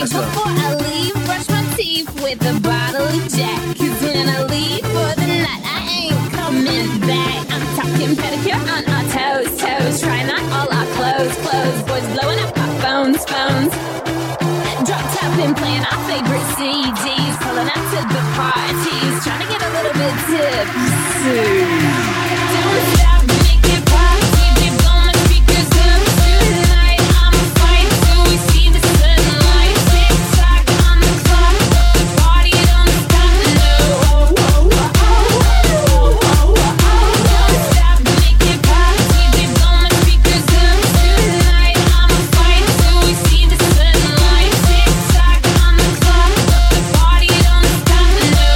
That's right. Before I leave, brush my teeth with a bottle of Jack. 'Cause when I leave for the night, I ain't coming back. I'm talking pedicure on our toes, toes. Trying on all our clothes, clothes. Boys blowing up our phones, phones. Drop top and playing our favorite CDs. Pulling out to the parties. Trying to get a little bit tipsy. Don't stop, make it pop. DJ blow my speakers up tonight. I'ma fight till we see the sunlight. Tick tock on the clock, but the party don't stop. No. Don't stop, make it pop. DJ blow my speakers up tonight. I'ma fight till we see the sunlight. Tick tock on the clock, but the party don't stop. No.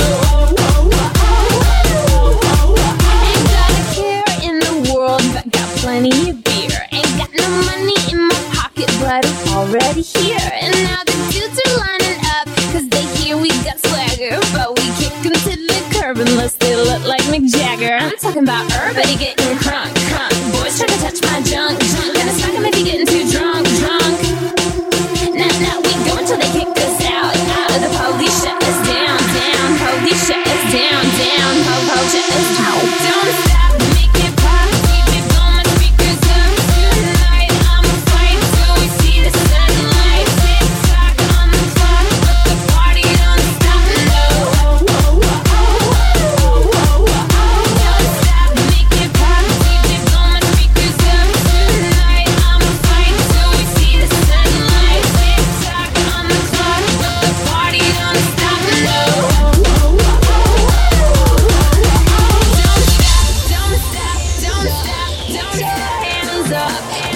Ain't got a care in the world, but got plenty of beer. Ain't got no money in my pocket, but I'm already here. And now the dudes are lining up, 'cause they hear we got swagger. But we kick them to the curb unless they look like Mick Jagger. I'm talking about everybody getting crunk, crunk. Boys try to touch my junk, junk. Gonna smack 'em if you're getting too drunk, drunk. Now we go until they kick us out, out. The police shut us down, down. Police shut us down, down. Police shut us down. Don't stop, make it pop. DJ blow my speakers up tonight. I'ma fight till we see the sunlight. Tick tock on the clock, but the party don't stop. No. Don't stop, make it pop. DJ blow my speakers up tonight. I'ma fight till we see the sunlight. Tick tock on the clock, but the party don't stop. No. Don't stop, don't stop, don't stop. Hands up,